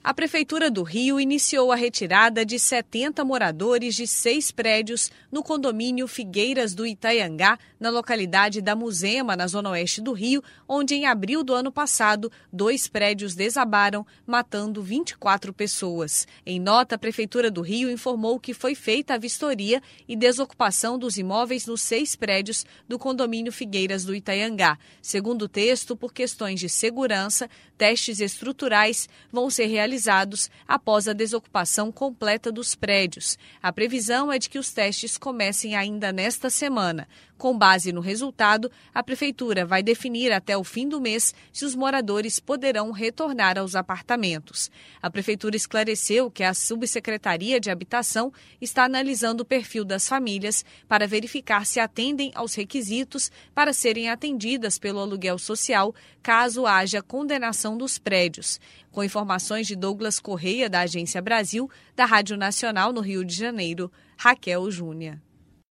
A Prefeitura do Rio iniciou a retirada de 70 moradores de 6 prédios no condomínio Figueiras do Itaiangá, na localidade da Muzema, na zona oeste do Rio, onde em abril do ano passado, 2 prédios desabaram, matando 24 pessoas. Em nota, a Prefeitura do Rio informou que foi feita a vistoria e desocupação dos imóveis nos 6 prédios do condomínio Figueiras do Itaiangá. Segundo o texto, por questões de segurança, testes estruturais vão ser realizados após a desocupação completa dos prédios. A previsão é de que os testes comecem ainda nesta semana. Com base no resultado, a Prefeitura vai definir até o fim do mês se os moradores poderão retornar aos apartamentos. A Prefeitura esclareceu que a Subsecretaria de Habitação está analisando o perfil das famílias para verificar se atendem aos requisitos para serem atendidas pelo aluguel social, caso haja condenação dos prédios. Com informações de Douglas Correia, da Agência Brasil, da Rádio Nacional no Rio de Janeiro, Raquel Júnior.